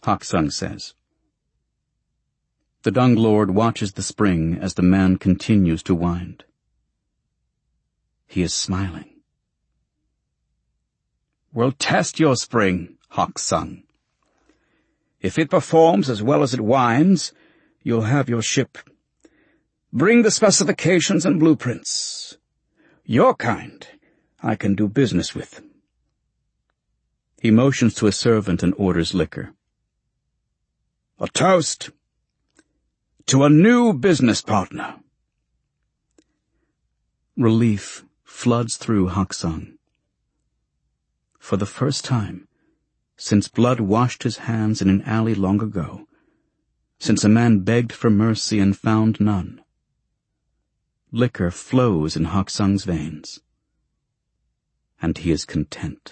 Haksung says. The Dung Lord watches the spring as the man continues to wind. He is smiling. We'll test your spring, Haksung. If it performs as well as it winds, you'll have your ship. Bring the specifications and blueprints. Your kind I can do business with. He motions to a servant and orders liquor. A toast to a new business partner. Relief floods through Haksung. For the first time, since blood washed his hands in an alley long ago, since a man begged for mercy and found none, liquor flows in Haksung's veins, and he is content.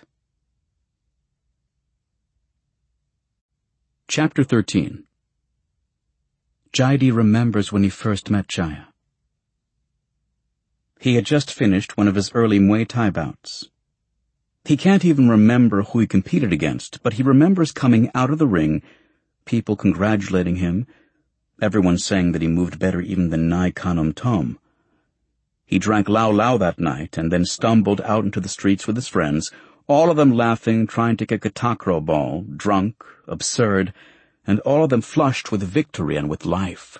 Chapter 13. Jaidi remembers when he first met Jaya. He had just finished one of his early Muay Thai bouts. He can't even remember who he competed against, but he remembers coming out of the ring, people congratulating him, everyone saying that he moved better even than Nai Kanum Tom. He drank Lao Lao that night and then stumbled out into the streets with his friends, all of them laughing, trying to kick a takraw ball, drunk, absurd, and all of them flushed with victory and with life.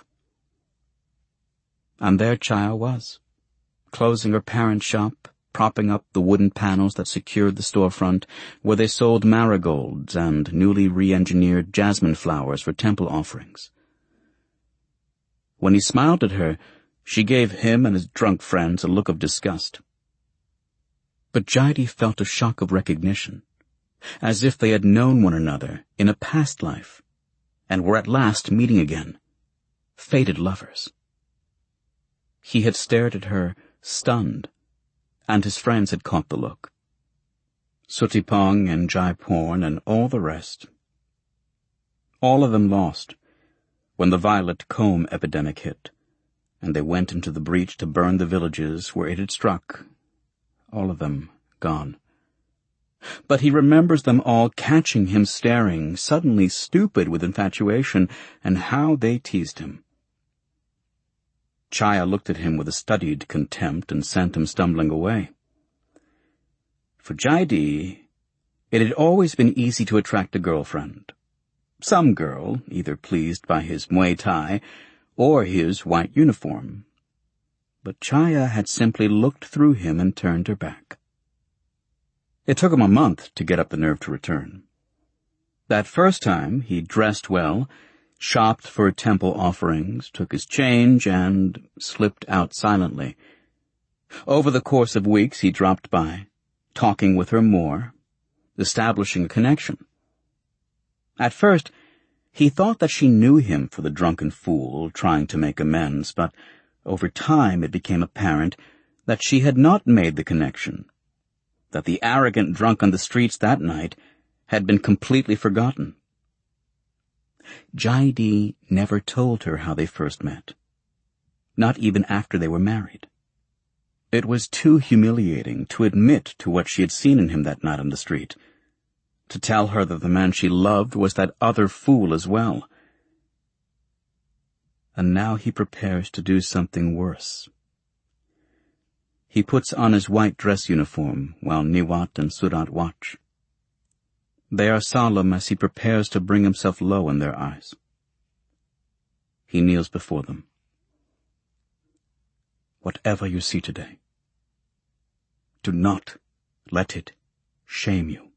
And there Chaya was, closing her parents' shop, propping up the wooden panels that secured the storefront, where they sold marigolds and newly re-engineered jasmine flowers for temple offerings. When he smiled at her, she gave him and his drunk friends a look of disgust. But Jaidi felt a shock of recognition, as if they had known one another in a past life, and were at last meeting again, fated lovers. He had stared at her, stunned, and his friends had caught the look. Sutipong and Jaiporn and all the rest. All of them lost when the violet comb epidemic hit, and they went into the breach to burn the villages where it had struck. All of them gone. But he remembers them all catching him staring, suddenly stupid with infatuation, and how they teased him. Chaya looked at him with a studied contempt and sent him stumbling away. For Jaidi, it had always been easy to attract a girlfriend. Some girl, either pleased by his Muay Thai or his white uniform. But Chaya had simply looked through him and turned her back. It took him a month to get up the nerve to return. That first time, he dressed well, shopped for temple offerings, took his change, and slipped out silently. Over the course of weeks, he dropped by, talking with her more, establishing a connection. At first, he thought that she knew him for the drunken fool trying to make amends, but over time it became apparent that she had not made the connection, that the arrogant drunk on the streets that night had been completely forgotten. Jaidi never told her how they first met, not even after they were married. It was too humiliating to admit to what she had seen in him that night on the street, to tell her that the man she loved was that other fool as well. And now he prepares to do something worse. He puts on his white dress uniform while Niwat and Surat watch. They are solemn as he prepares to bring himself low in their eyes. He kneels before them. Whatever you see today, do not let it shame you.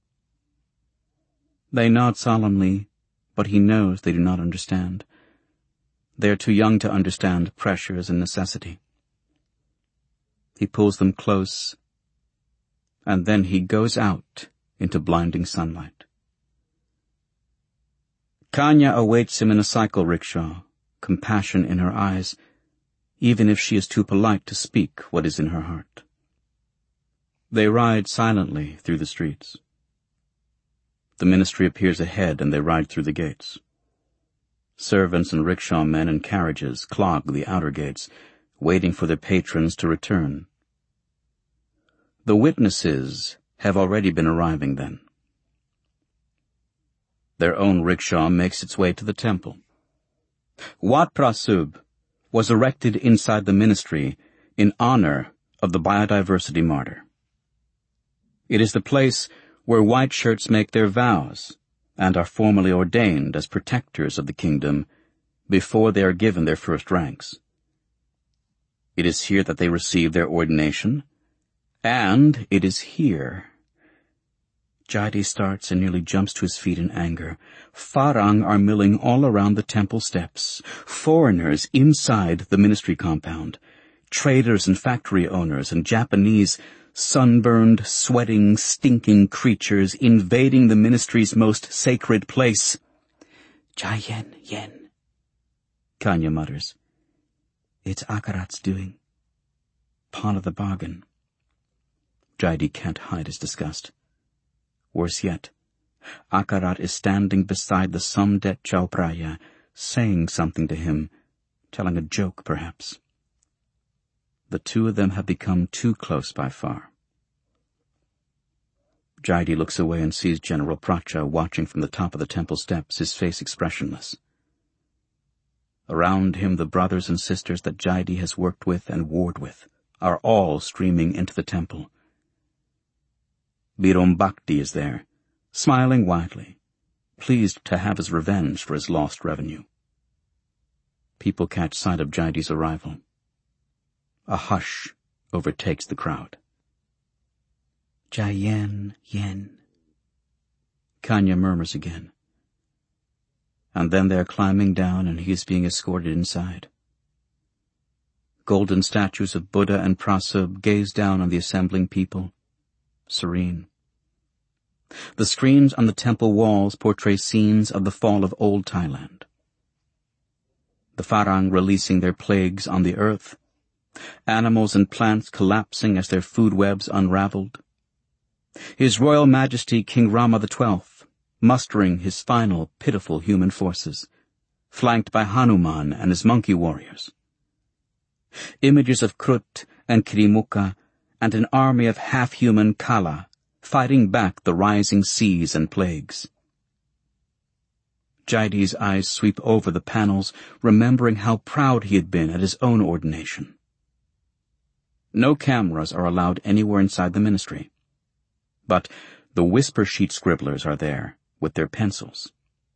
They nod solemnly, but he knows they do not understand. They are too young to understand pressures and necessity. He pulls them close, and then he goes out into blinding sunlight. Kanya awaits him in a cycle rickshaw, compassion in her eyes, even if she is too polite to speak what is in her heart. They ride silently through the streets. The ministry appears ahead and they ride through the gates. Servants and rickshaw men and carriages clog the outer gates, waiting for their patrons to return. The witnesses have already been arriving then. Their own rickshaw makes its way to the temple. Wat Prasub was erected inside the ministry in honor of the biodiversity martyr. It is the place where white shirts make their vows and are formally ordained as protectors of the kingdom before they are given their first ranks. It is here that they receive their ordination, and it is here. Jaidi starts and nearly jumps to his feet in anger. Farang are milling all around the temple steps, foreigners inside the ministry compound, traders and factory owners and Japanese sunburned, sweating, stinking creatures invading the ministry's most sacred place. Jayen, Yen, Kanya mutters. It's Akarat's doing. Pawn of the bargain. Jaidi can't hide his disgust. Worse yet, Akarat is standing beside the Somdet Chaupraya, saying something to him, telling a joke perhaps. The two of them have become too close by far. Jaidi looks away and sees General Pracha watching from the top of the temple steps, his face expressionless. Around him the brothers and sisters that Jaidi has worked with and warred with are all streaming into the temple. Birom Bhakti is there, smiling widely, pleased to have his revenge for his lost revenue. People catch sight of Jaidi's arrival. A hush overtakes the crowd. Jayen, Yen, Kanya murmurs again. And then they are climbing down and he is being escorted inside. Golden statues of Buddha and Prasub gaze down on the assembling people, serene. The screens on the temple walls portray scenes of the fall of old Thailand. The Farang releasing their plagues on the earth, animals and plants collapsing as their food webs unraveled. His Royal Majesty King Rama XII mustering his final pitiful human forces, flanked by Hanuman and his monkey warriors. Images of Krut and Kirimukha and an army of half-human Kala fighting back the rising seas and plagues. Jaidi's eyes sweep over the panels, remembering how proud he had been at his own ordination. No cameras are allowed anywhere inside the ministry, but the whisper sheet scribblers are there with their pencils.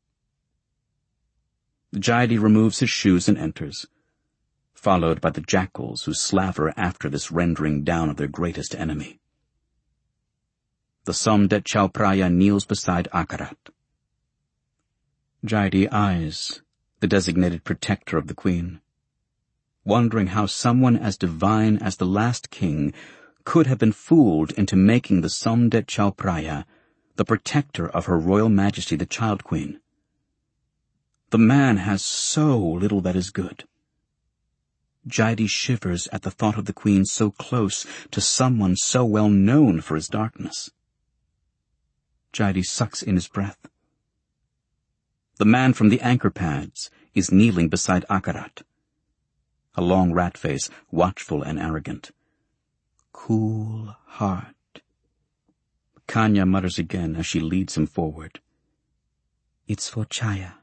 Jaidi removes his shoes and enters, followed by the jackals who slaver after this rendering down of their greatest enemy. The Somdet Chaupraya kneels beside Akarat. Jaidi eyes the designated protector of the queen, wondering how someone as divine as the last king could have been fooled into making the Somdet Chaupraya the protector of Her Royal Majesty the Child Queen. The man has so little that is good. Jaidi shivers at the thought of the queen so close to someone so well known for his darkness. Jaidi sucks in his breath. The man from the anchor pads is kneeling beside Akarat, a long rat face, watchful and arrogant. Cool heart. Kanya mutters again as she leads him forward. It's for Chaya.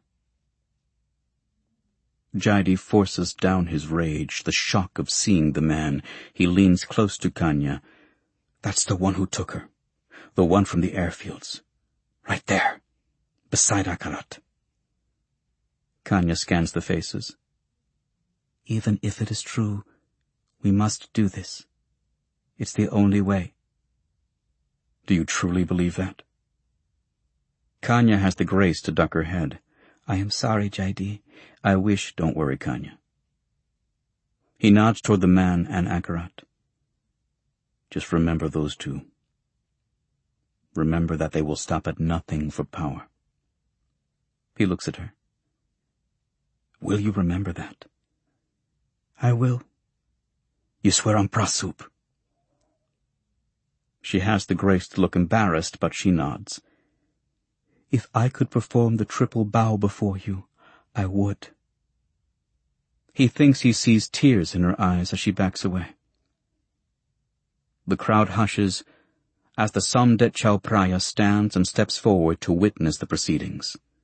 Jaidi forces down his rage, the shock of seeing the man. He leans close to Kanya. That's the one who took her. The one from the airfields. Right there, beside Akarat. Kanya scans the faces. Even if it is true, we must do this. It's the only way. Do you truly believe that? Kanya has the grace to duck her head. I am sorry, Jaidi. I wish. Don't worry, Kanya. He nods toward the man and Akarat. Just remember those two. Remember that they will stop at nothing for power. He looks at her. Will you remember that? I will. You swear on Prasub? She has the grace to look embarrassed, but she nods. If I could perform the triple bow before you, I would. He thinks he sees tears in her eyes as she backs away. The crowd hushes as the Somdet Chaupraya stands and steps forward to witness the proceedings.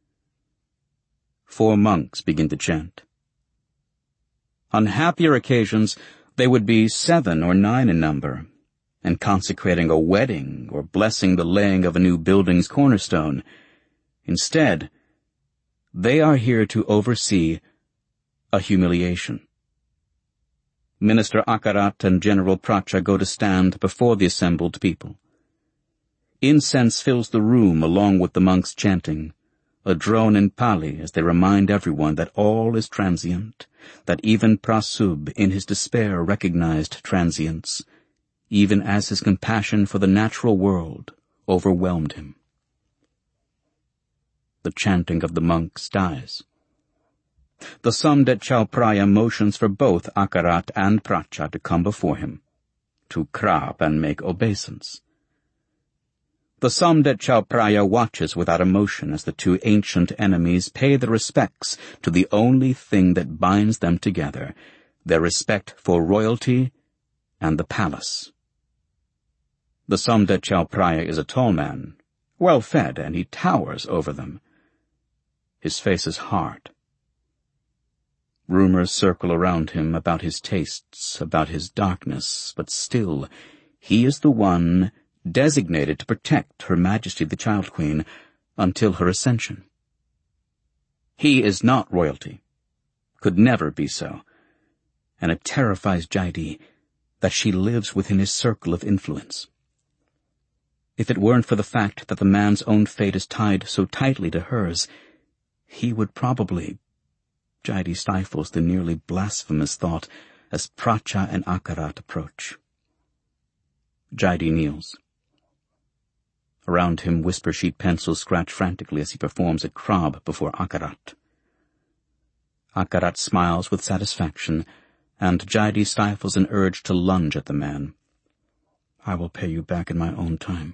4 monks begin to chant. On happier occasions, they would be 7 or 9 in number, and consecrating a wedding or blessing the laying of a new building's cornerstone. Instead, they are here to oversee a humiliation. Minister Akarat and General Pracha go to stand before the assembled people. Incense fills the room along with the monks chanting, a drone in Pali as they remind everyone that all is transient, that even Prasub in his despair recognized transience, even as his compassion for the natural world overwhelmed him. The chanting of the monks dies. The Samdet Chaupraya motions for both Akarat and Pracha to come before him, to krab and make obeisance. The Samdet Chaupraya watches without emotion as the 2 ancient enemies pay their respects to the only thing that binds them together, their respect for royalty and the palace. The Samdet Chaupraya is a tall man, well-fed, and he towers over them. His face is hard. Rumors circle around him about his tastes, about his darkness, but still, he is the one designated to protect Her Majesty the Child Queen until her ascension. He is not royalty, could never be so, and it terrifies Jaidi that she lives within his circle of influence. If it weren't for the fact that the man's own fate is tied so tightly to hers, he would probably— Jaidi stifles the nearly blasphemous thought as Pracha and Akarat approach. Jaidi kneels. Around him, whisper sheet pencils scratch frantically as he performs a krab before Akarat. Akarat smiles with satisfaction, and Jaidi stifles an urge to lunge at the man. "I will pay you back in my own time."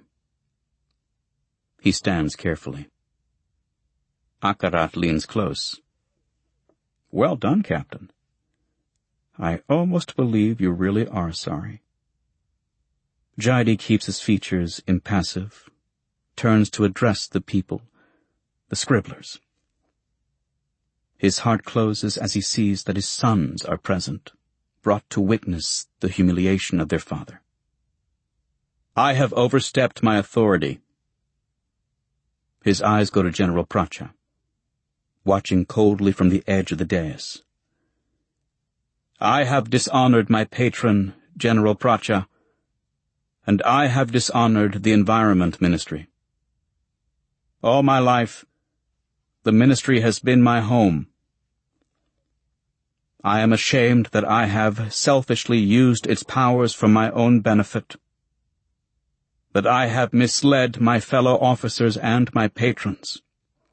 He stands carefully. Akarat leans close. "Well done, Captain. I almost believe you really are sorry." Jaidi keeps his features impassive, turns to address the people, the scribblers. His heart closes as he sees that his sons are present, brought to witness the humiliation of their father. "I have overstepped my authority." His eyes go to General Pracha, watching coldly from the edge of the dais. "I have dishonored my patron, General Pracha, and I have dishonored the Environment Ministry. All my life, the ministry has been my home. I am ashamed that I have selfishly used its powers for my own benefit, that I have misled my fellow officers and my patrons,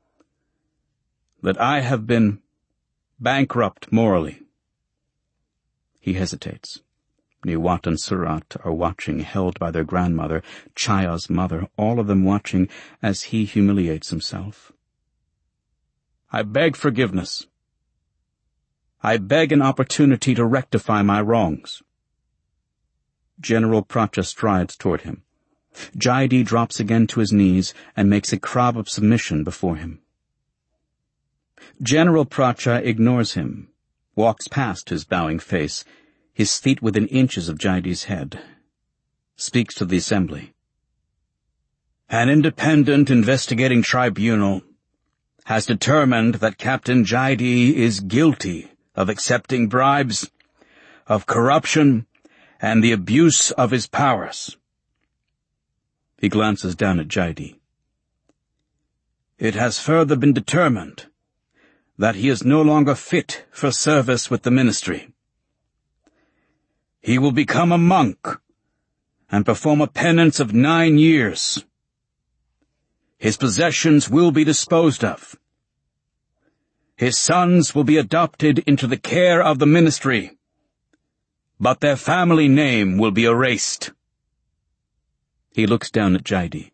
that I have been bankrupt morally." He hesitates. Niwat and Surat are watching, held by their grandmother, Chaya's mother, all of them watching as he humiliates himself. "I beg forgiveness. I beg an opportunity to rectify my wrongs." General Pracha strides toward him. Jaidi drops again to his knees and makes a krab of submission before him. General Pracha ignores him, walks past his bowing face, his feet within inches of Jaidi's head, speaks to the assembly. "An independent investigating tribunal has determined that Captain Jaidi is guilty of accepting bribes, of corruption, and the abuse of his powers." He glances down at Jaidi. "It has further been determined that he is no longer fit for service with the ministry. He will become a monk and perform a penance of 9 years. His possessions will be disposed of. His sons will be adopted into the care of the ministry, but their family name will be erased." He looks down at Jaidi.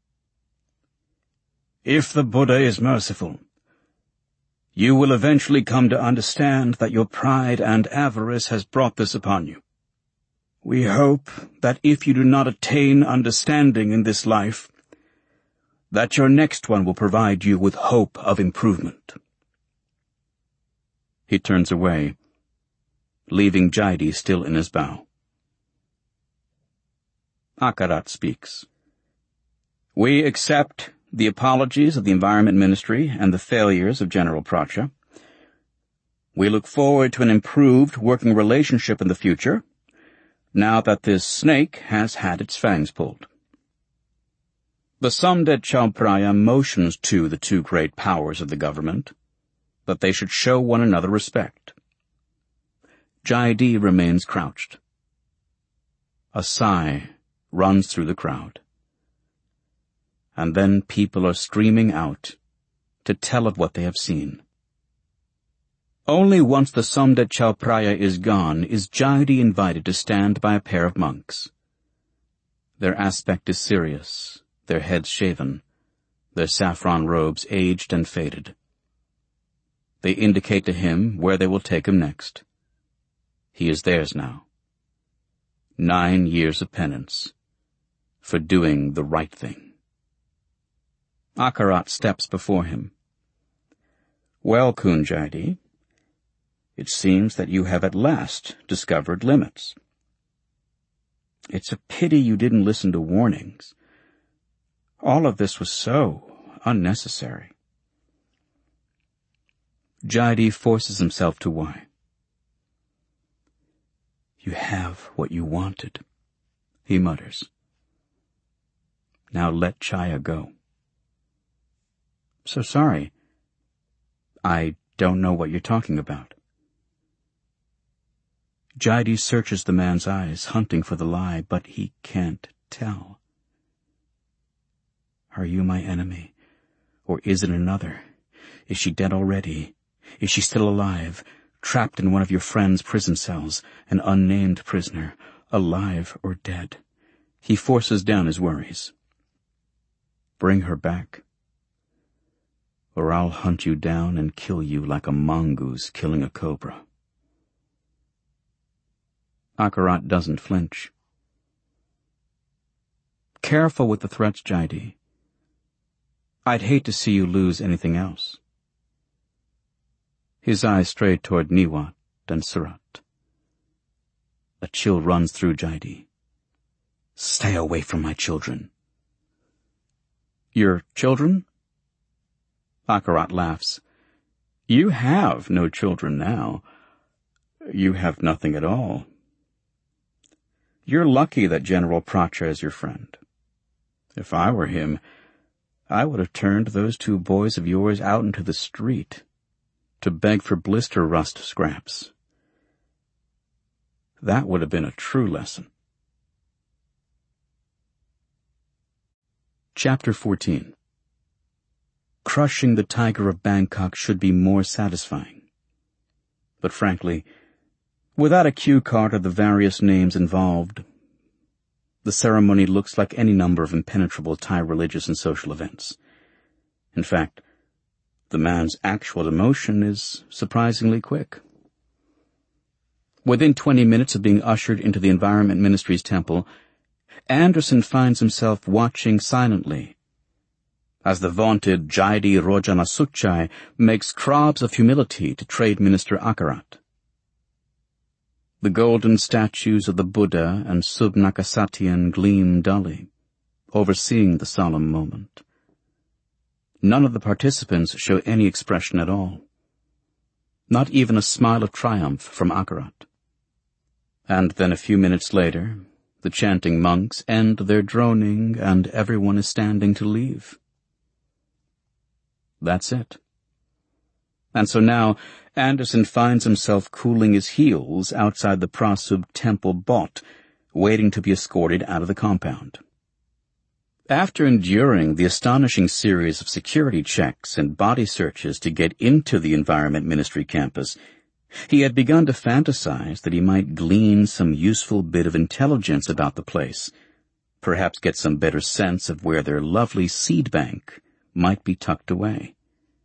"If the Buddha is merciful, you will eventually come to understand that your pride and avarice has brought this upon you. We hope that if you do not attain understanding in this life, that your next one will provide you with hope of improvement." He turns away, leaving Jaidi still in his bow. Akarat speaks. We accept the apologies of the Environment Ministry and the failures of General Pracha. We look forward to an improved working relationship in the future, now that this snake has had its fangs pulled. The Samdet Chowpraya motions to the two great powers of the government that they should show one another respect. Jaidi remains crouched. A sigh runs through the crowd. And then people are streaming out to tell of what they have seen. Only once the Samdet Chowpraya is gone is Jaidi invited to stand by a pair of monks. Their aspect is serious, their heads shaven, their saffron robes aged and faded. They indicate to him where they will take him next. He is theirs now. 9 years of penance for doing the right thing. Akarat steps before him. Well, Khun Jaidi, it seems that you have at last discovered limits. It's a pity you didn't listen to warnings. All of this was so unnecessary. Jaidi forces himself to why. You have what you wanted, he mutters. Now let Chaya go. So sorry. I don't know what you're talking about. Jaidi searches the man's eyes, hunting for the lie, but he can't tell. Are you my enemy? Or is it another? Is she dead already? Is she still alive, trapped in one of your friend's prison cells, an unnamed prisoner, alive or dead? He forces down his worries. Bring her back, or I'll hunt you down and kill you like a mongoose killing a cobra. Akarat doesn't flinch. Careful with the threats, Jaidi. I'd hate to see you lose anything else. His eyes stray toward Niwat and Surat. A chill runs through Jaidi. Stay away from my children. Your children? Akarat laughs. You have no children now. You have nothing at all. You're lucky that General Pracha is your friend. If I were him, I would have turned those 2 boys of yours out into the street to beg for blister rust scraps. That would have been a true lesson. Chapter 14. Crushing the tiger of Bangkok should be more satisfying. But frankly, without a cue card of the various names involved, the ceremony looks like any number of impenetrable Thai religious and social events. In fact, the man's actual emotion is surprisingly quick. Within 20 minutes of being ushered into the Environment Ministry's temple, Anderson finds himself watching silently as the vaunted Jaidi Rojanasuchai makes crobs of humility to Trade Minister Akarat. The golden statues of the Buddha and Subnakasatian gleam dully, overseeing the solemn moment. None of the participants show any expression at all. Not even a smile of triumph from Akarat. And then a few minutes later, the chanting monks end their droning and everyone is standing to leave. That's it. And so now, Anderson finds himself cooling his heels outside the Prasub temple bot, waiting to be escorted out of the compound. After enduring the astonishing series of security checks and body searches to get into the Environment Ministry campus, he had begun to fantasize that he might glean some useful bit of intelligence about the place, perhaps get some better sense of where their lovely seed bank might be tucked away.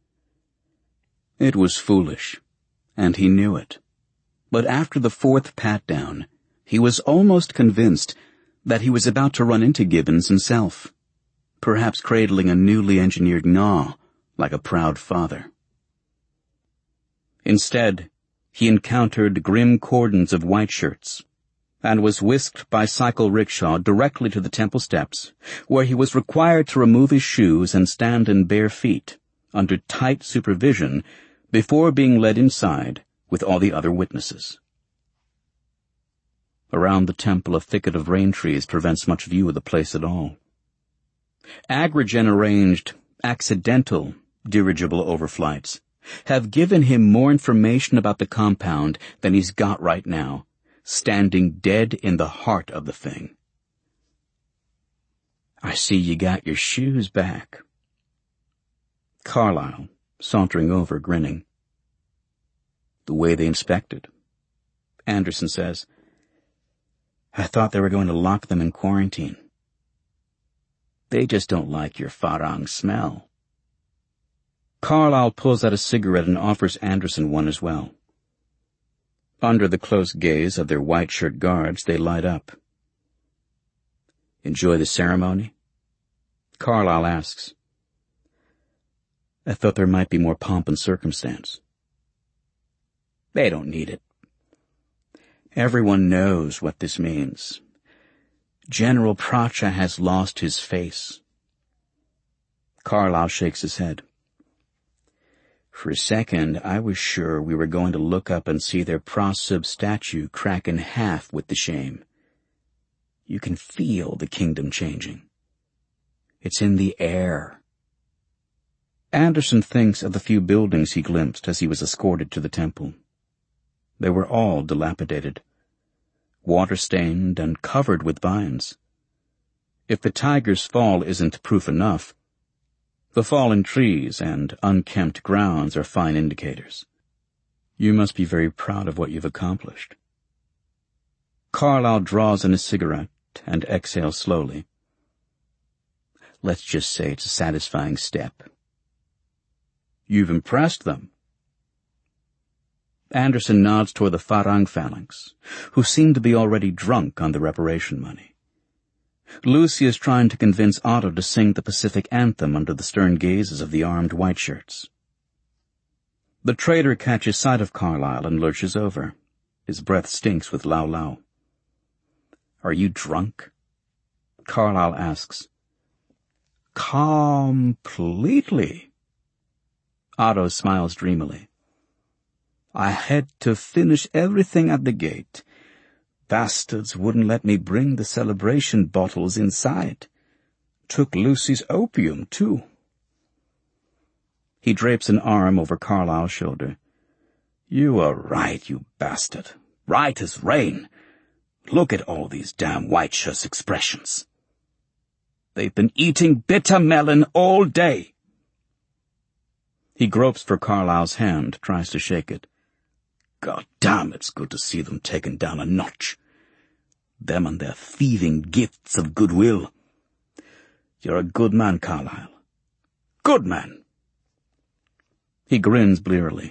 It was foolish, and he knew it. But after the 4th pat-down, he was almost convinced that he was about to run into Gibbons himself, perhaps cradling a newly engineered gnaw like a proud father. Instead, he encountered grim cordons of white shirts and was whisked by cycle rickshaw directly to the temple steps, where he was required to remove his shoes and stand in bare feet, under tight supervision, before being led inside with all the other witnesses. Around the temple, a thicket of rain trees prevents much view of the place at all. Agrigen arranged accidental dirigible overflights have given him more information about the compound than he's got right now, standing dead in the heart of the thing. "I see you got your shoes back." Carlyle, sauntering over, grinning. "The way they inspected." Anderson says, "I thought they were going to lock them in quarantine." "They just don't like your farang smell." Carlyle pulls out a cigarette and offers Anderson one as well. Under the close gaze of their white-shirt guards, they light up. "Enjoy the ceremony?" Carlyle asks. "I thought there might be more pomp and circumstance." "They don't need it. Everyone knows what this means. General Pracha has lost his face." Carlyle shakes his head. "For a second, I was sure we were going to look up and see their Prasub statue crack in half with the shame. You can feel the kingdom changing. It's in the air." Anderson thinks of the few buildings he glimpsed as he was escorted to the temple. They were all dilapidated, water-stained and covered with vines. If the tiger's fall isn't proof enough, the fallen trees and unkempt grounds are fine indicators. You must be very proud of what you've accomplished. Carlyle draws in a cigarette and exhales slowly. Let's just say it's a satisfying step. You've impressed them. Anderson nods toward the Farang phalanx, who seem to be already drunk on the reparation money. Lucy is trying to convince Otto to sing the Pacific anthem under the stern gazes of the armed white-shirts. The trader catches sight of Carlyle and lurches over. His breath stinks with lau-lau. "Are you drunk?" Carlyle asks. "Completely." Otto smiles dreamily. "I had to finish everything at the gate. Bastards wouldn't let me bring the celebration bottles inside. Took Lucy's opium, too." He drapes an arm over Carlyle's shoulder. "You were right, you bastard. Right as rain. Look at all these damn white-shirts expressions. They've been eating bitter melon all day." He gropes for Carlyle's hand, tries to shake it. "God damn, it's good to see them taken down a notch. Them and their thieving gifts of goodwill. You're a good man, Carlyle. Good man." He grins blearily.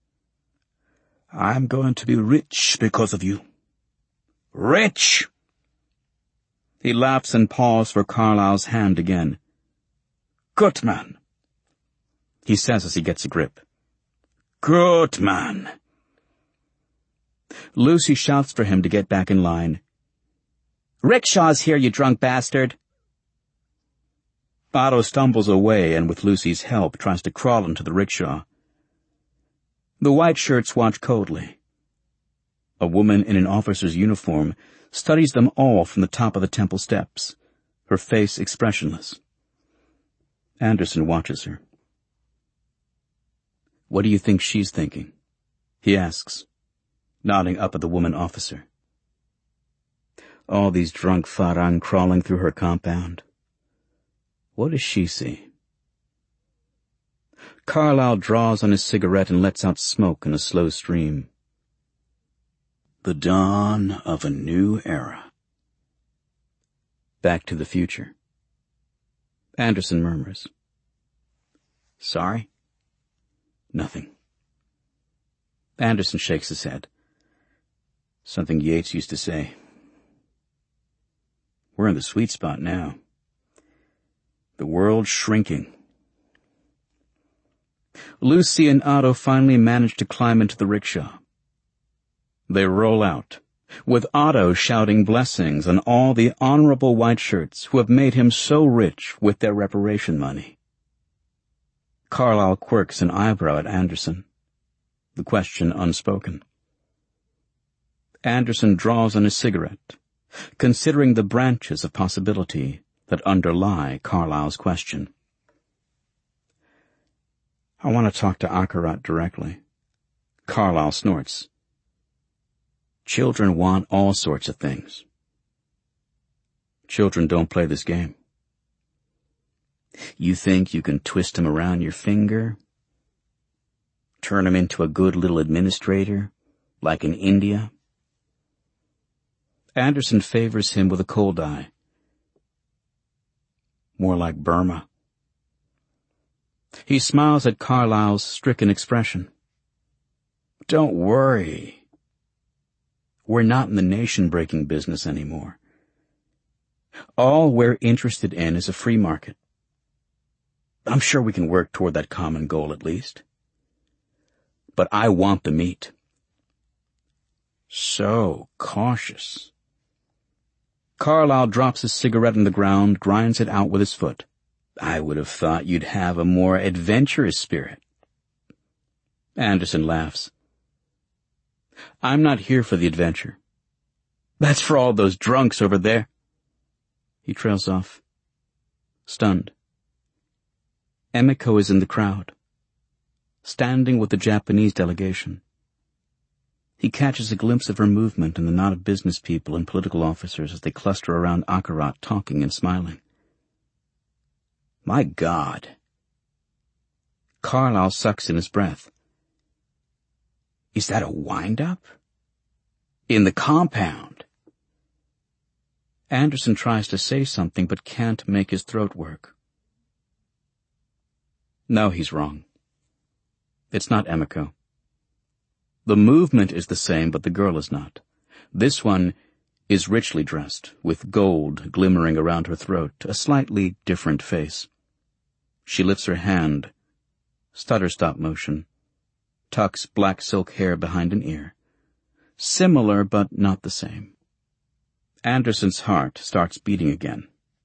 "I'm going to be rich because of you. Rich!" He laughs and paws for Carlyle's hand again. "Good man," he says as he gets a grip. "Good man." Lucy shouts for him to get back in line. "Rickshaw's here, you drunk bastard." Otto stumbles away and with Lucy's help tries to crawl into the rickshaw. The white shirts watch coldly. A woman in an officer's uniform studies them all from the top of the temple steps, her face expressionless. Anderson watches her. "What do you think she's thinking?" he asks, nodding up at the woman officer. All these drunk Farang crawling through her compound. What does she see? Carlyle draws on his cigarette and lets out smoke in a slow stream. The dawn of a new era. Back to the Future. Anderson murmurs. "Sorry?" "Nothing." Anderson shakes his head. "Something Yeats used to say. We're in the sweet spot now. The world's shrinking." Lucy and Otto finally manage to climb into the rickshaw. They roll out, with Otto shouting blessings on all the honorable white shirts who have made him so rich with their reparation money. Carlyle quirks an eyebrow at Anderson, the question unspoken. Anderson draws on his cigarette, considering the branches of possibility that underlie Carlyle's question. I want to talk to Akarat directly. Carlyle snorts. Children want all sorts of things. Children don't play this game. You think you can twist him around your finger? Turn him into a good little administrator, like in India? Anderson favors him with a cold eye. More like Burma. He smiles at Carlyle's stricken expression. Don't worry. We're not in the nation-breaking business anymore. All we're interested in is a free market. I'm sure we can work toward that common goal at least. But I want the meat. So cautious. Carlyle drops his cigarette on the ground, grinds it out with his foot. I would have thought you'd have a more adventurous spirit. Anderson laughs. I'm not here for the adventure. That's for all those drunks over there. He trails off, stunned. Emiko is in the crowd, standing with the Japanese delegation. He catches a glimpse of her movement and the knot of business people and political officers as they cluster around Akarat, talking and smiling. My God. Carlyle sucks in his breath. Is that a wind-up? In the compound? Anderson tries to say something but can't make his throat work. No, he's wrong. It's not Emiko. The movement is the same, but the girl is not. This one is richly dressed, with gold glimmering around her throat, a slightly different face. She lifts her hand, stutter stop motion, tucks black silk hair behind an ear. Similar, but not the same. Anderson's heart starts beating again.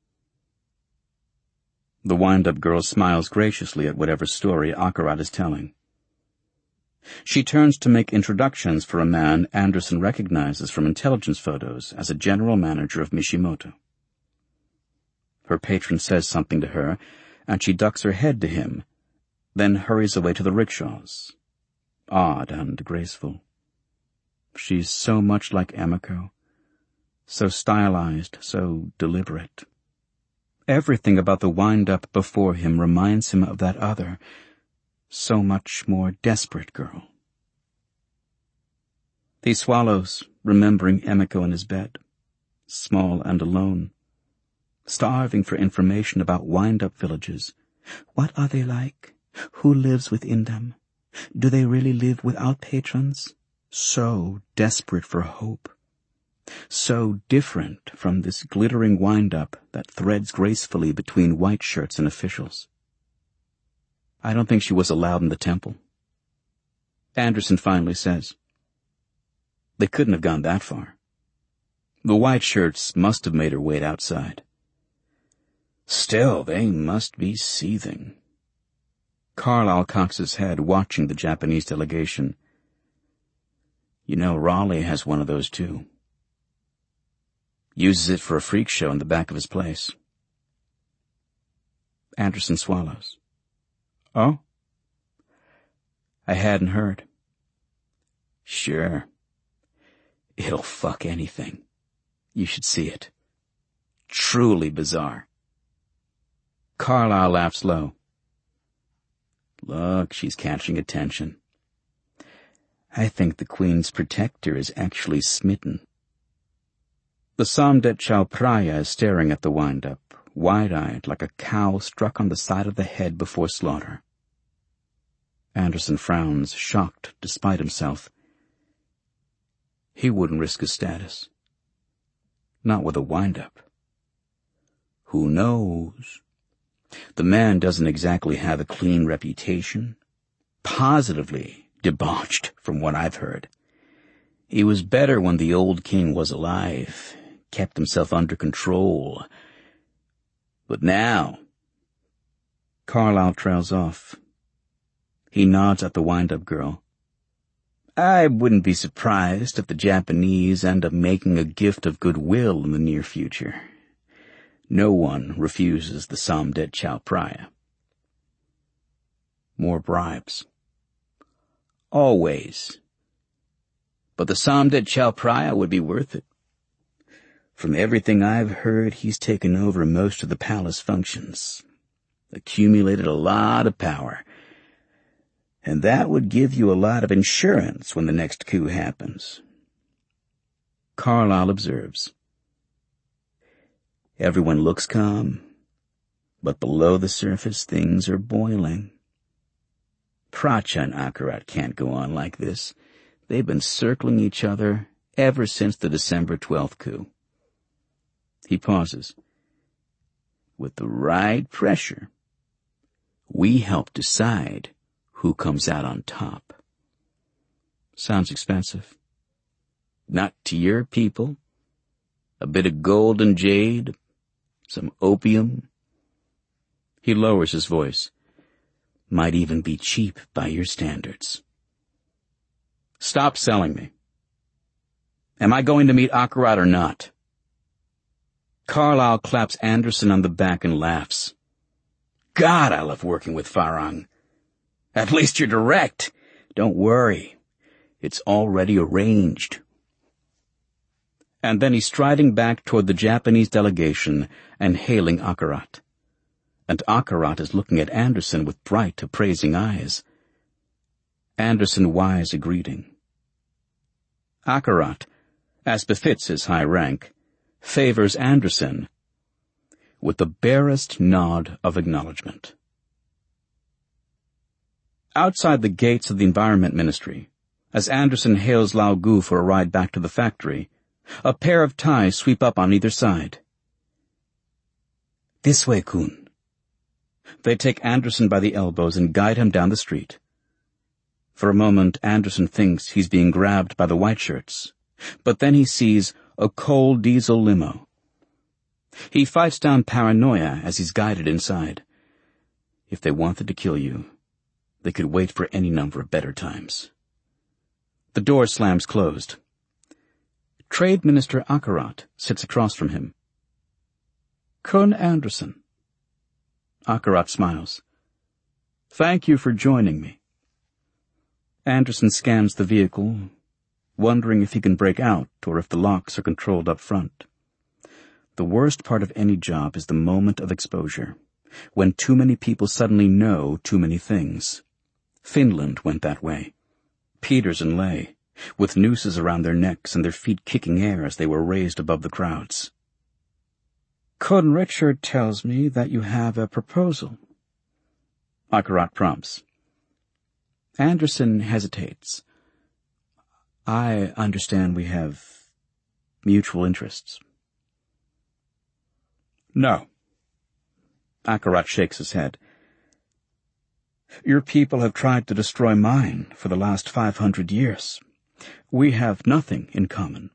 The wind-up girl smiles graciously at whatever story Akarat is telling. She turns to make introductions for a man Anderson recognizes from intelligence photos as a general manager of Mishimoto. Her patron says something to her, and she ducks her head to him, then hurries away to the rickshaws. Odd and graceful. She's so much like Emiko, so stylized, so deliberate. Everything about the wind-up before him reminds him of that other, so much more desperate girl. He swallows, remembering Emiko in his bed, small and alone, starving for information about wind-up villages. What are they like? Who lives within them? Do they really live without patrons? So desperate for hope. So different from this glittering wind-up that threads gracefully between white shirts and officials. I don't think she was allowed in the temple. Anderson finally says. They couldn't have gone that far. The white shirts must have made her wait outside. Still, they must be seething. Carlyle cocks his head, watching the Japanese delegation. You know, Raleigh has one of those too. Uses it for a freak show in the back of his place. Anderson swallows. Oh? I hadn't heard. Sure. It'll fuck anything. You should see it. Truly bizarre. Carlyle laughs low. Look, she's catching attention. I think the Queen's protector is actually smitten. The Samdet Chao Phraya is staring at the wind-up, wide-eyed like a cow struck on the side of the head before slaughter. Anderson frowns, shocked despite himself. He wouldn't risk his status. Not with a wind-up. Who knows? The man doesn't exactly have a clean reputation. Positively debauched, from what I've heard. He was better when the old king was alive, kept himself under control. But now... Carlyle trails off. He nods at the wind-up girl. I wouldn't be surprised if the Japanese end up making a gift of goodwill in the near future. No one refuses the Samdet Chao Phraya. More bribes. Always. But the Samdet Chao Phraya would be worth it. From everything I've heard, he's taken over most of the palace functions. Accumulated a lot of power. And that would give you a lot of insurance when the next coup happens. Carlyle observes. Everyone looks calm, but below the surface things are boiling. Pracha and Akarat can't go on like this. They've been circling each other ever since the December 12th coup. He pauses. With the right pressure, we help decide who comes out on top. Sounds expensive. Not to your people. A bit of gold and jade, some opium. He lowers his voice. Might even be cheap by your standards. Stop selling me. Am I going to meet Akarat or not? Carlyle claps Anderson on the back and laughs. God, I love working with Farang. At least you're direct. Don't worry. It's already arranged. And then he's striding back toward the Japanese delegation and hailing Akarat. And Akarat is looking at Anderson with bright, appraising eyes. Anderson wise a greeting. Akarat, as befits his high rank, favors Anderson with the barest nod of acknowledgement. Outside the gates of the Environment Ministry, as Anderson hails Lao Gu for a ride back to the factory, a pair of ties sweep up on either side. This way, Kun. They take Anderson by the elbows and guide him down the street. For a moment, Anderson thinks he's being grabbed by the white shirts, but then he sees a coal diesel limo. He fights down paranoia as he's guided inside. If they wanted to kill you, they could wait for any number of better times. The door slams closed. Trade Minister Akarat sits across from him. Kun Anderson. Akarat smiles. Thank you for joining me. Anderson scans the vehicle, wondering if he can break out or if the locks are controlled up front. The worst part of any job is the moment of exposure, when too many people suddenly know too many things. Finland went that way. Peters and Ley, with nooses around their necks and their feet kicking air as they were raised above the crowds. Kun Richard tells me that you have a proposal. Akarat prompts. Anderson hesitates. I understand we have mutual interests. No. Akarat shakes his head. Your people have tried to destroy mine for the last 500 years. We have nothing in common.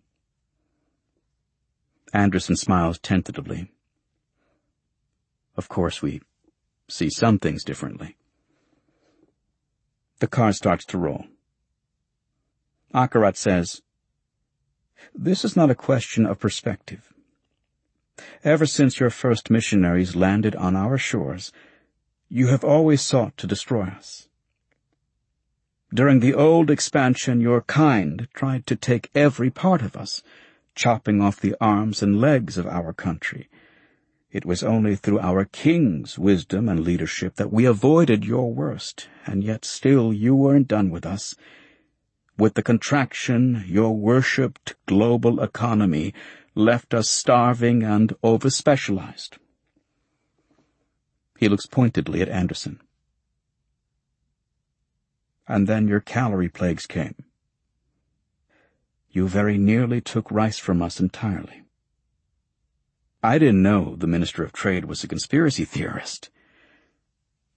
Anderson smiles tentatively. Of course, we see some things differently. The car starts to roll. Akarat says, This is not a question of perspective. Ever since your first missionaries landed on our shores, you have always sought to destroy us. During the old expansion, your kind tried to take every part of us, chopping off the arms and legs of our country. It was only through our king's wisdom and leadership that we avoided your worst, and yet still you weren't done with us. With the contraction, your worshipped global economy left us starving and over-specialized. He looks pointedly at Anderson. And then your calorie plagues came. You very nearly took rice from us entirely. I didn't know the Minister of Trade was a conspiracy theorist.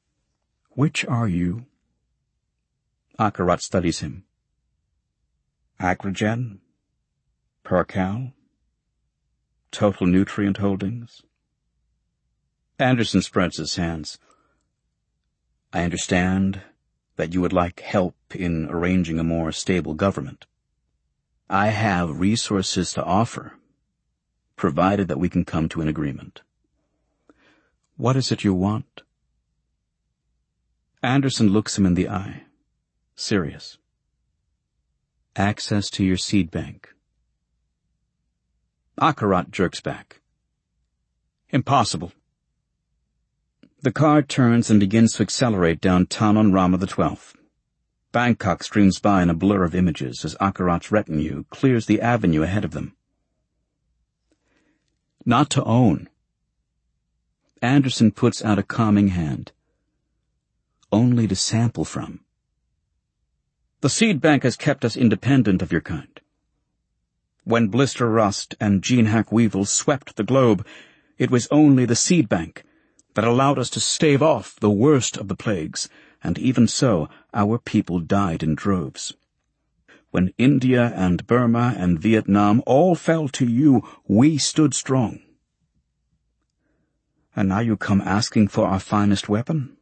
Which are you? Akarat studies him. Agrogen? Percal? Total Nutrient Holdings? Anderson spreads his hands. I understand that you would like help in arranging a more stable government. I have resources to offer, provided that we can come to an agreement. What is it you want? Anderson looks him in the eye, serious. Access to your seed bank. Akarat jerks back. Impossible. The car turns and begins to accelerate down Tanon Rama XII. Bangkok streams by in a blur of images as Akarat's retinue clears the avenue ahead of them. Not to own. Anderson puts out a calming hand. Only to sample from. The seed bank has kept us independent of your kind. When blister rust and gene-hack weevils swept the globe, it was only the seed bank that allowed us to stave off the worst of the plagues, and even so, our people died in droves. When India and Burma and Vietnam all fell to you, we stood strong. And now you come asking for our finest weapon?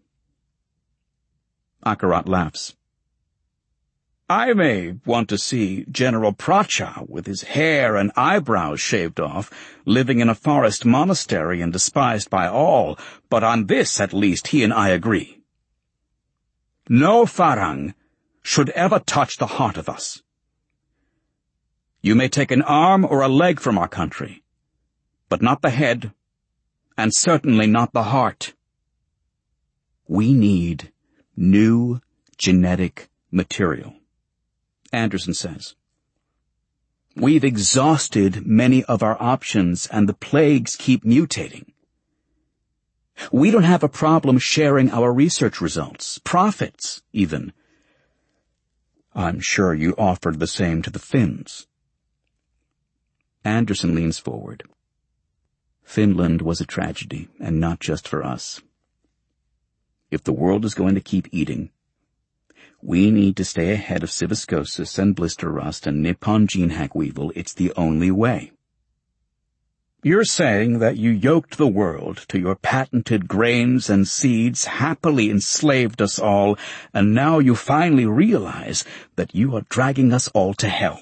Akarat laughs. I may want to see General Pracha with his hair and eyebrows shaved off, living in a forest monastery and despised by all, but on this at least he and I agree. No Farang should ever touch the heart of us. You may take an arm or a leg from our country, but not the head, and certainly not the heart. We need new genetic material. Anderson says. We've exhausted many of our options, and the plagues keep mutating. We don't have a problem sharing our research results, profits, even. I'm sure you offered the same to the Finns. Anderson leans forward. Finland was a tragedy, and not just for us. If the world is going to keep eating, we need to stay ahead of Civuscosis and blister rust and Nippon gene-hack weevil. It's the only way. You're saying that you yoked the world to your patented grains and seeds, happily enslaved us all, and now you finally realize that you are dragging us all to hell.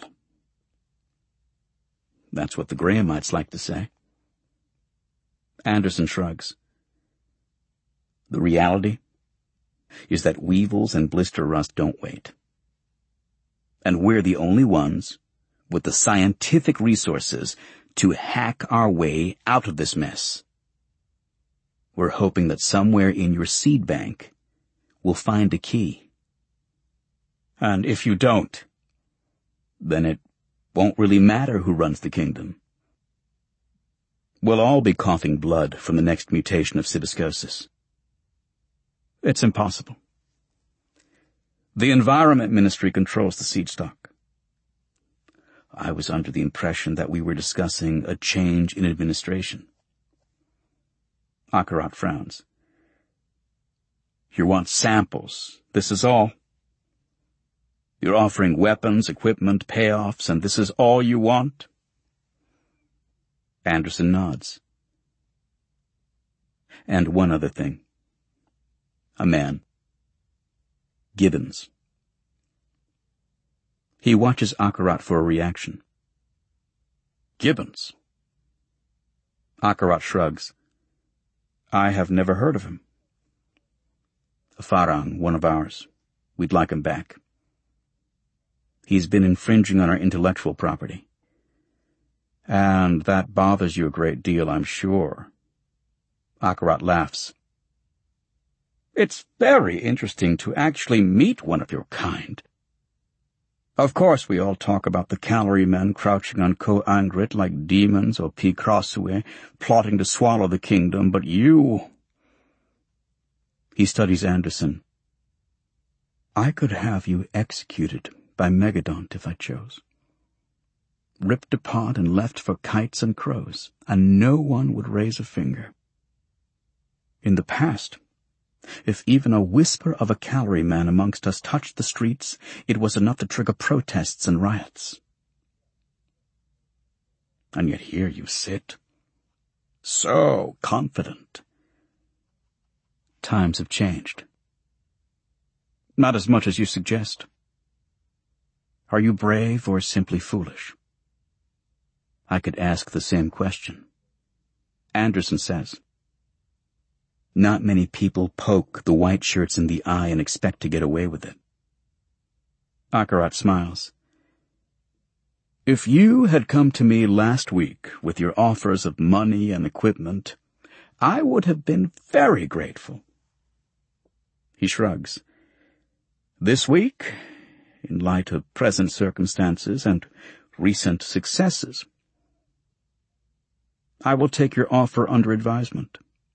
That's what the Grahamites like to say. Anderson shrugs. The reality is that weevils and blister rust don't wait. And we're the only ones with the scientific resources to hack our way out of this mess. We're hoping that somewhere in your seed bank we'll find a key. And if you don't, then it won't really matter who runs the kingdom. We'll all be coughing blood from the next mutation of Civuscosis. It's impossible. The Environment Ministry controls the seed stock. I was under the impression that we were discussing a change in administration. Akarat frowns. You want samples. This is all. You're offering weapons, equipment, payoffs, and this is all you want? Anderson nods. And one other thing. A man. Gibbons. He watches Akarat for a reaction. Gibbons? Akarat shrugs. I have never heard of him. A Farang, one of ours. We'd like him back. He's been infringing on our intellectual property. And that bothers you a great deal, I'm sure. Akarat laughs. It's very interesting to actually meet one of your kind. Of course, we all talk about the calorie men crouching on Ko Angrit like demons or Pi Krasue, plotting to swallow the kingdom, but you... He studies Anderson. I could have you executed by Megadont if I chose. Ripped apart and left for kites and crows, and no one would raise a finger. In the past, If even a whisper of a cavalry man amongst us touched the streets, it was enough to trigger protests and riots. And yet here you sit, so confident. Times have changed. Not as much as you suggest. Are you brave or simply foolish? I could ask the same question. Anderson says, not many people poke the white shirts in the eye and expect to get away with it. Akarat smiles. If you had come to me last week with your offers of money and equipment, I would have been very grateful. He shrugs. This week, in light of present circumstances and recent successes, I will take your offer under advisement.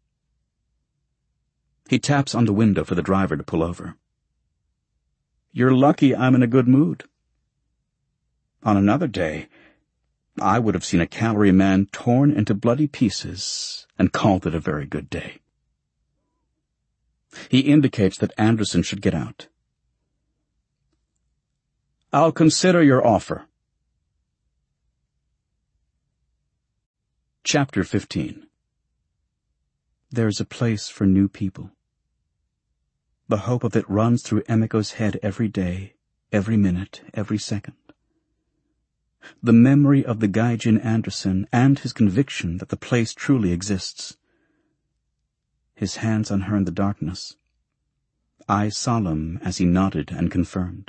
He taps on the window for the driver to pull over. You're lucky I'm in a good mood. On another day, I would have seen a cavalryman torn into bloody pieces and called it a very good day. He indicates that Anderson should get out. I'll consider your offer. Chapter 15. There's a place for new people. The hope of it runs through Emiko's head every day, every minute, every second. The memory of the Gaijin Anderson and his conviction that the place truly exists. His hands on her in the darkness, eyes solemn as he nodded and confirmed.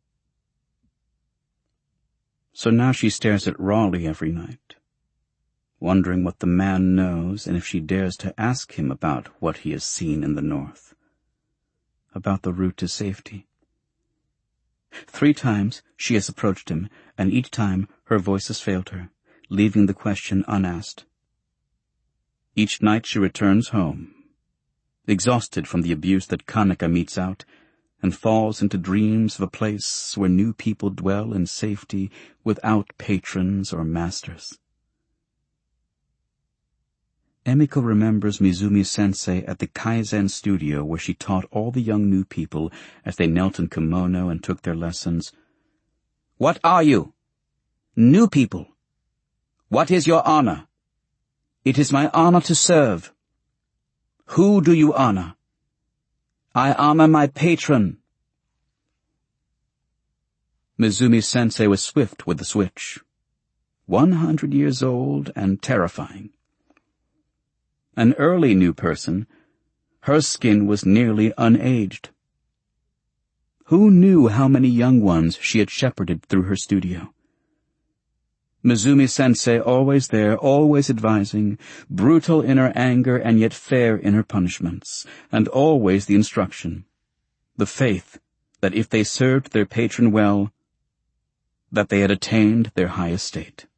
So now she stares at Raleigh every night, wondering what the man knows and if she dares to ask him about what he has seen in the north, about the route to safety. 3 times she has approached him, and each time her voice has failed her, leaving the question unasked. Each night she returns home, exhausted from the abuse that Kanaka metes out, and falls into dreams of a place where new people dwell in safety without patrons or masters. Emiko remembers Mizumi-sensei at the Kaizen studio where she taught all the young new people as they knelt in kimono and took their lessons. What are you? New people. What is your honor? It is my honor to serve. Who do you honor? I honor my patron. Mizumi-sensei was swift with the switch. 100 years old and terrifying. An early new person, her skin was nearly unaged. Who knew how many young ones she had shepherded through her studio? Mizumi-sensei always there, always advising, brutal in her anger and yet fair in her punishments, and always the instruction, the faith that if they served their patron well, that they had attained their highest state.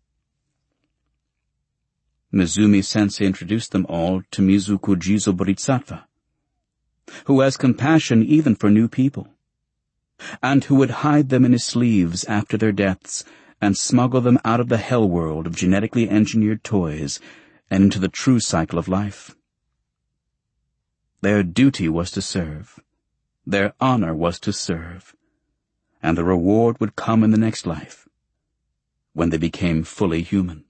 Mizumi-sensei introduced them all to Mizuku Jizo Bodhisattva, who has compassion even for new people, and who would hide them in his sleeves after their deaths and smuggle them out of the hell world of genetically engineered toys and into the true cycle of life. Their duty was to serve, their honor was to serve, and the reward would come in the next life, when they became fully human.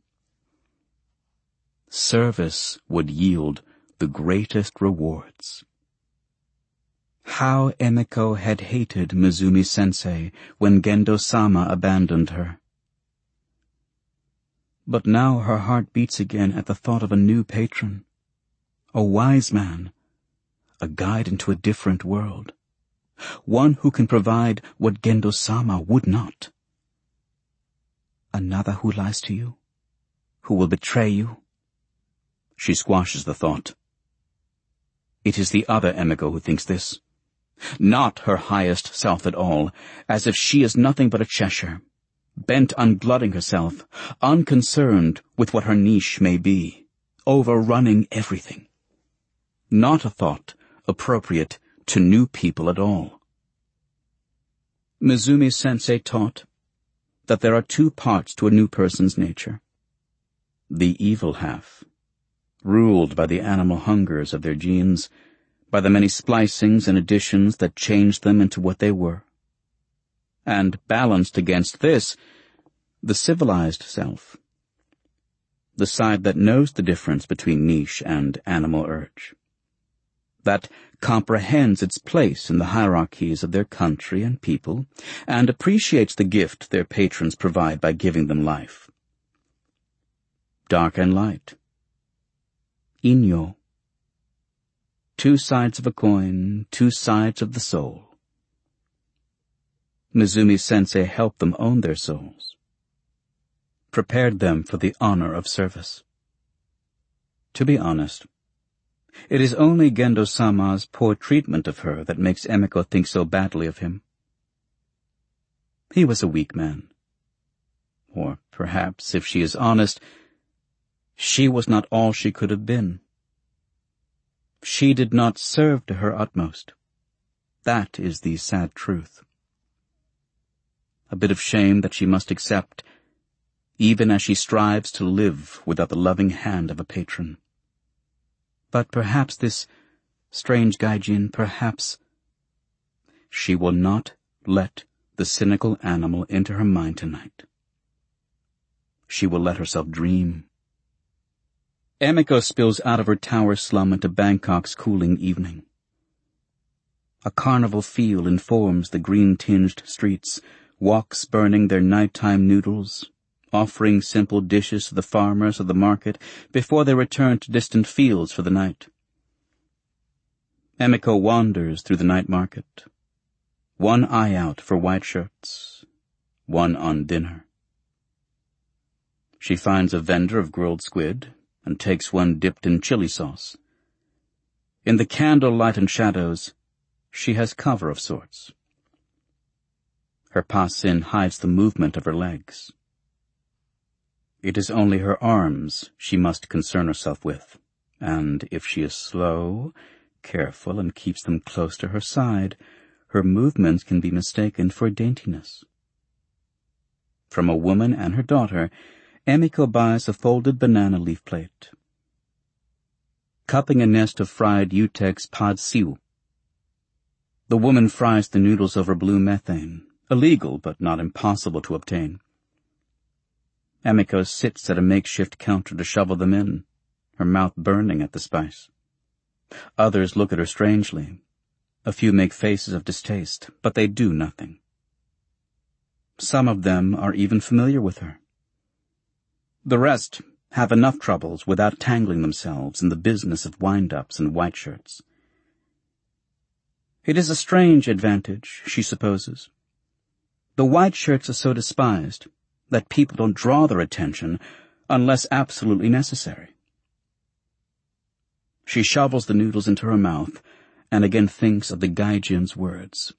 Service would yield the greatest rewards. How Emiko had hated Mizumi-sensei when Gendo-sama abandoned her. But now her heart beats again at the thought of a new patron, a wise man, a guide into a different world, one who can provide what Gendo-sama would not. Another who lies to you, who will betray you. She squashes the thought. It is the other Emiko who thinks this, not her highest self at all, as if she is nothing but a Cheshire, bent on glutting herself, unconcerned with what her niche may be, overrunning everything. Not a thought appropriate to new people at all. Mizumi-sensei taught that there are 2 parts to a new person's nature. The evil half, ruled by the animal hungers of their genes, by the many splicings and additions that changed them into what they were. And balanced against this, the civilized self, the side that knows the difference between niche and animal urge, that comprehends its place in the hierarchies of their country and people, and appreciates the gift their patrons provide by giving them life. Dark and light. Inyo. Two sides of a coin, two sides of the soul. Mizumi-sensei helped them own their souls, prepared them for the honor of service. To be honest, it is only Gendo-sama's poor treatment of her that makes Emiko think so badly of him. He was a weak man. Or perhaps, if she is honest, she was not all she could have been. She did not serve to her utmost. That is the sad truth. A bit of shame that she must accept, even as she strives to live without the loving hand of a patron. But perhaps this strange gaijin, perhaps she will not let the cynical animal into her mind tonight. She will let herself dream. Emiko spills out of her tower slum into Bangkok's cooling evening. A carnival feel informs the green-tinged streets, woks burning their nighttime noodles, offering simple dishes to the farmers of the market before they return to distant fields for the night. Emiko wanders through the night market, one eye out for white shirts, one on dinner. She finds a vendor of grilled squid and takes one dipped in chili sauce. In the candlelight and shadows, she has cover of sorts. Her pas-sin hides the movement of her legs. It is only her arms she must concern herself with, and if she is slow, careful, and keeps them close to her side, her movements can be mistaken for daintiness. From a woman and her daughter, Emiko buys a folded banana leaf plate. Cupping a nest of fried Utex pad siu. The woman fries the noodles over blue methane, illegal but not impossible to obtain. Emiko sits at a makeshift counter to shovel them in, her mouth burning at the spice. Others look at her strangely. A few make faces of distaste, but they do nothing. Some of them are even familiar with her. The rest have enough troubles without tangling themselves in the business of wind-ups and white shirts. It is a strange advantage, she supposes. The white shirts are so despised that people don't draw their attention unless absolutely necessary. She shovels the noodles into her mouth and again thinks of the gaijin's words.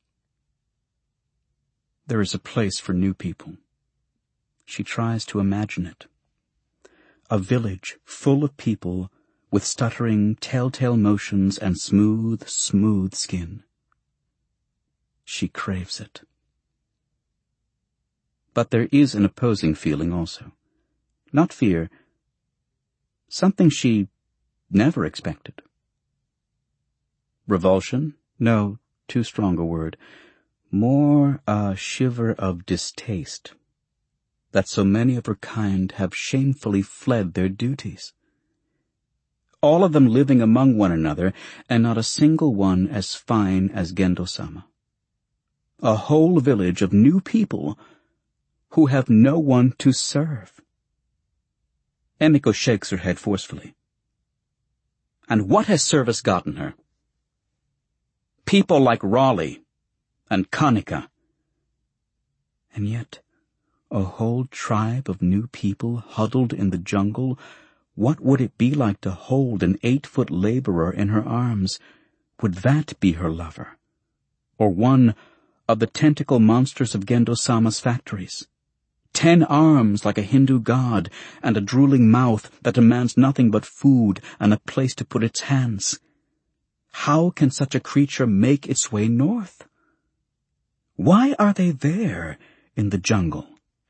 There is a place for new people. She tries to imagine it. A village full of people with stuttering, telltale motions and smooth, smooth skin. She craves it. But there is an opposing feeling also. Not fear. Something she never expected. Revulsion? No, too strong a word. More a shiver of distaste. That so many of her kind have shamefully fled their duties. All of them living among one another, and not a single one as fine as Gendo-sama. A whole village of new people who have no one to serve. Emiko shakes her head forcefully. And what has service gotten her? People like Raleigh and Kanika. And yet, a whole tribe of new people huddled in the jungle, what would it be like to hold an 8-foot laborer in her arms? Would that be her lover? Or one of the tentacle monsters of Gendo-sama's factories? 10 arms like a Hindu god, and a drooling mouth that demands nothing but food and a place to put its hands. How can such a creature make its way north? Why are they there in the jungle?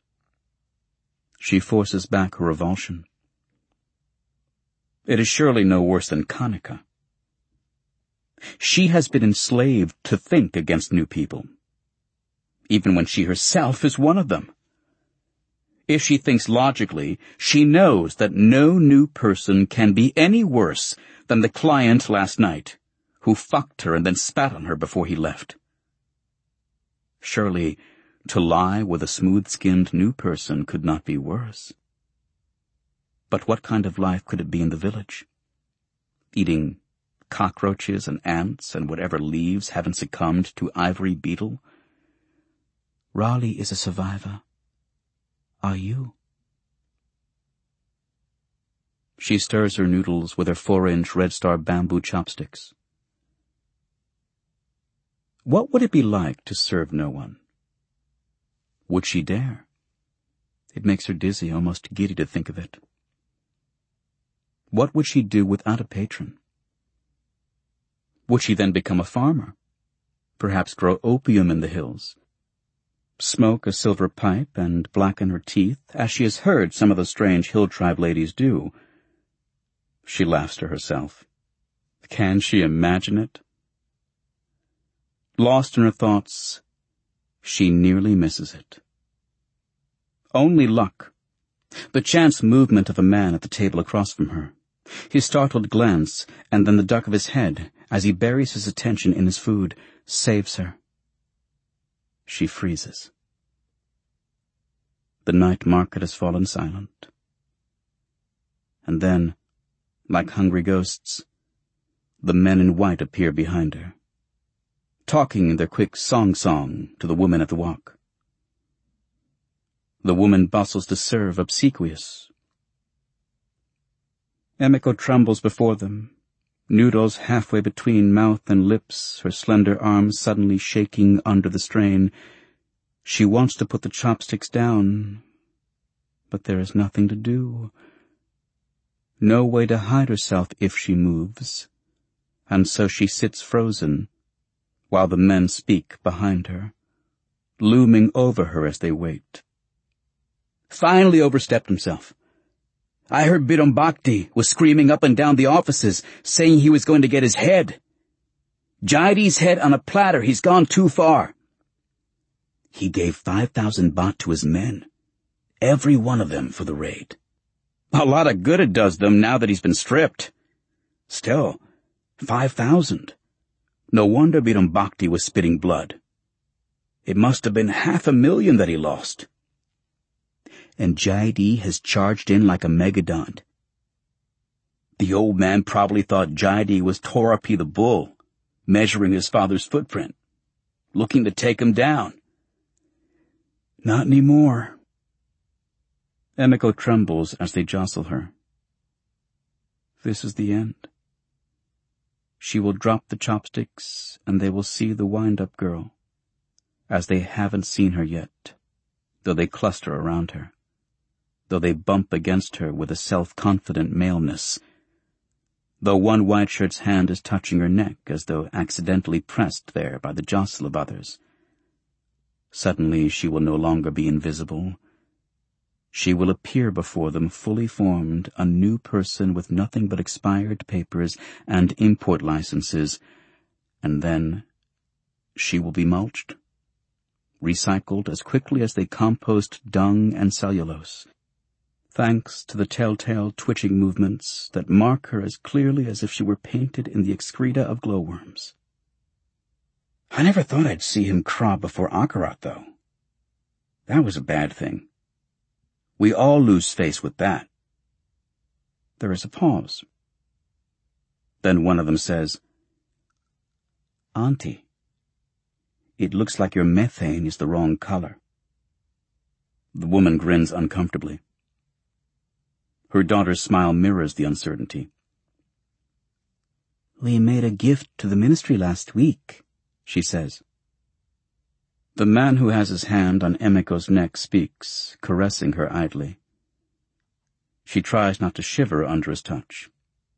She forces back her revulsion. It is surely no worse than Kanika. She has been enslaved to think against new people, even when she herself is one of them. If she thinks logically, she knows that no new person can be any worse than the client last night, who fucked her and then spat on her before he left. Surely, to lie with a smooth-skinned new person could not be worse. But what kind of life could it be in the village? Eating cockroaches and ants and whatever leaves haven't succumbed to ivory beetle? Raleigh is a survivor. Are you? She stirs her noodles with her 4-inch Red Star bamboo chopsticks. What would it be like to serve no one? Would she dare? It makes her dizzy, almost giddy to think of it. What would she do without a patron? Would she then become a farmer? Perhaps grow opium in the hills? Smoke a silver pipe and blacken her teeth, as she has heard some of the strange hill tribe ladies do? She laughs to herself. Can she imagine it? Lost in her thoughts, she nearly misses it. Only luck. The chance movement of a man at the table across from her. His startled glance, and then the duck of his head, as he buries his attention in his food, saves her. She freezes. The night market has fallen silent. And then, like hungry ghosts, the men in white appear behind her, talking their quick song to the woman at the wok. The woman bustles to serve, obsequious. Emiko trembles before them, noodles halfway between mouth and lips, her slender arms suddenly shaking under the strain. She wants to put the chopsticks down, but there is nothing to do. No way to hide herself if she moves, and so she sits frozen, while the men speak behind her, looming over her as they wait. Finally overstepped himself. I heard Bidom Bhakti was screaming up and down the offices, saying he was going to get his head. Jaide's head on a platter. He's gone too far. He gave 5,000 baht to his men, every one of them, for the raid. A lot of good it does them now that he's been stripped. Still, 5,000. No wonder Bidom Bhakti was spitting blood. It must have been 500,000 that he lost. And Jaide has charged in like a megadont. The old man probably thought Jaide was Torapi the bull, measuring his father's footprint, looking to take him down. Not anymore. Emiko trembles as they jostle her. This is the end. She will drop the chopsticks, and they will see the wind-up girl, as they haven't seen her yet, though they cluster around her, though they bump against her with a self-confident maleness, though one white shirt's hand is touching her neck as though accidentally pressed there by the jostle of others. Suddenly she will no longer be invisible. She will appear before them fully formed, a new person with nothing but expired papers and import licenses, and then she will be mulched, recycled as quickly as they compost dung and cellulose, thanks to the telltale twitching movements that mark her as clearly as if she were painted in the excreta of glowworms. I never thought I'd see him craw before Akarat, though. That was a bad thing. We all lose face with that. There is a pause. Then one of them says, Auntie, it looks like your methane is the wrong color. The woman grins uncomfortably. Her daughter's smile mirrors the uncertainty. We made a gift to the ministry last week, she says. The man who has his hand on Emiko's neck speaks, caressing her idly. She tries not to shiver under his touch.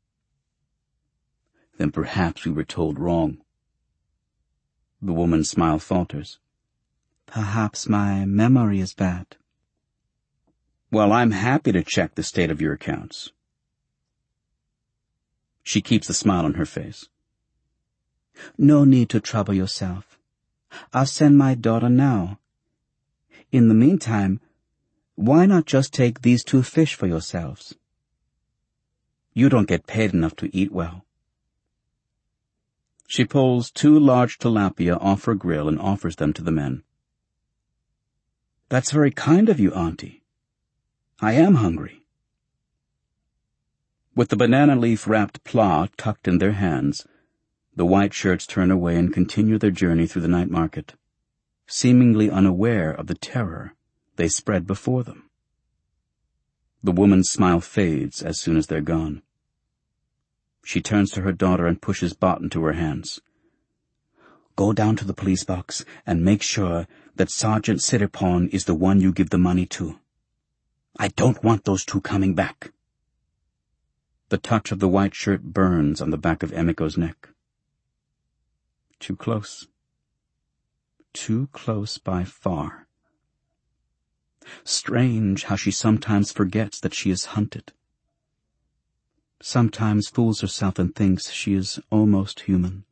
Then perhaps we were told wrong. The woman's smile falters. Perhaps my memory is bad. Well, I'm happy to check the state of your accounts. She keeps the smile on her face. No need to trouble yourself. I'll send my daughter now. In the meantime, why not just take these 2 fish for yourselves? You don't get paid enough to eat well. She pulls 2 large tilapia off her grill and offers them to the men. That's very kind of you, Auntie. I am hungry. With the banana leaf-wrapped plough tucked in their hands, the white shirts turn away and continue their journey through the night market, seemingly unaware of the terror they spread before them. The woman's smile fades as soon as they're gone. She turns to her daughter and pushes Bot into her hands. Go down to the police box and make sure that Sergeant Siripon is the one you give the money to. I don't want those 2 coming back. The touch of the white shirt burns on the back of Emiko's neck. Too close. Too close by far. Strange how she sometimes forgets that she is hunted. Sometimes fools herself and thinks she is almost human.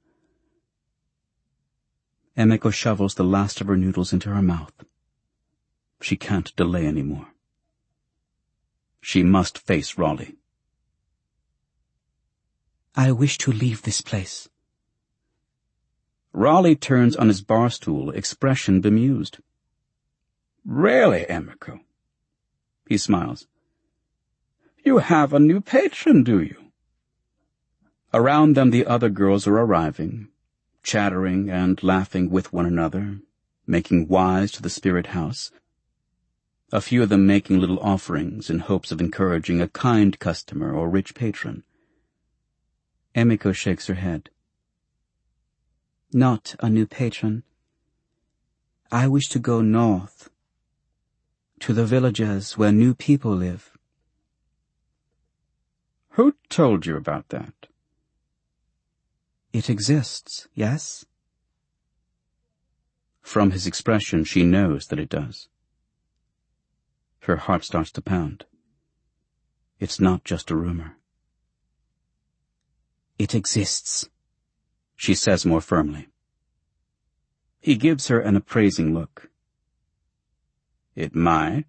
Emiko shovels the last of her noodles into her mouth. She can't delay any more. She must face Raleigh. I wish to leave this place. Raleigh turns on his bar stool, expression bemused. Really, Emiko? He smiles. You have a new patron, do you? Around them the other girls are arriving, chattering and laughing with one another, making wise to the spirit house, a few of them making little offerings in hopes of encouraging a kind customer or rich patron. Emiko shakes her head. Not a new patron. I wish to go north, to the villages where new people live. Who told you about that? It exists, yes? From his expression, she knows that it does. Her heart starts to pound. It's not just a rumor. It exists, she says more firmly. He gives her an appraising look. It might.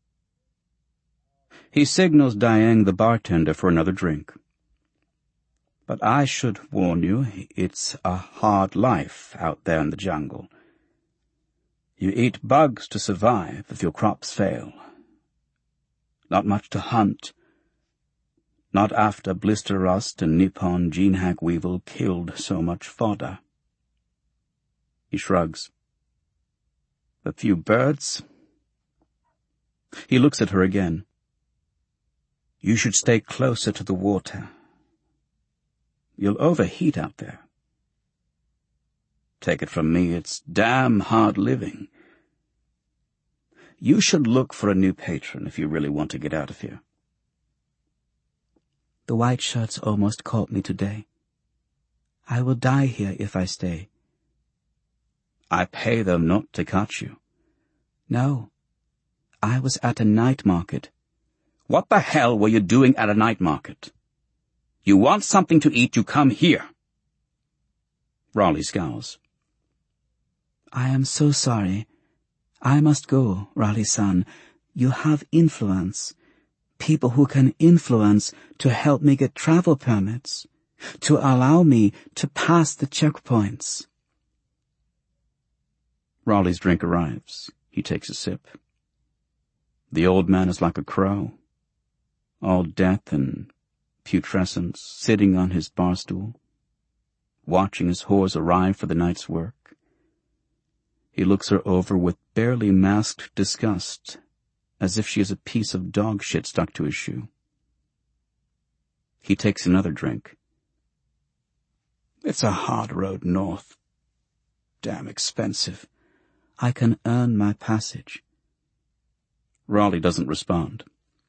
He signals Diane, the bartender, for another drink. But I should warn you, it's a hard life out there in the jungle. You eat bugs to survive if your crops fail. Not much to hunt. Not after blister rust and Nippon gene-hack weevil killed so much fodder. He shrugs. A few birds. He looks at her again. You should stay closer to the water. You'll overheat out there. Take it from me, it's damn hard living. You should look for a new patron if you really want to get out of here. The white shirts almost caught me today. I will die here if I stay. I pay them not to catch you. No. I was at a night market. What the hell were you doing at a night market? You want something to eat, you come here. Raleigh scowls. I am so sorry. I must go, Raleigh-san. You have influence. People who can influence to help me get travel permits, to allow me to pass the checkpoints. Raleigh's drink arrives. He takes a sip. The old man is like a crow, all death and putrescence, sitting on his bar stool, watching his whores arrive for the night's work. He looks her over with barely masked disgust, as if she is a piece of dog shit stuck to his shoe. He takes another drink. It's a hard road north. Damn expensive. I can earn my passage. Raleigh doesn't respond.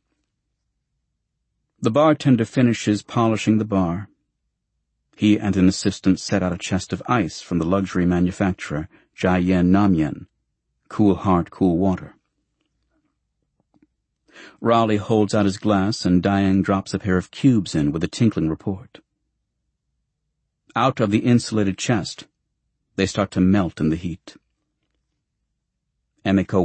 The bartender finishes polishing the bar. He and an assistant set out a chest of ice from the luxury manufacturer, Jiayan Namyan. Cool heart, cool water. Raleigh holds out his glass and Diane drops a pair of cubes in with a tinkling report. out of the insulated chest. They start to melt in the heat. Emiko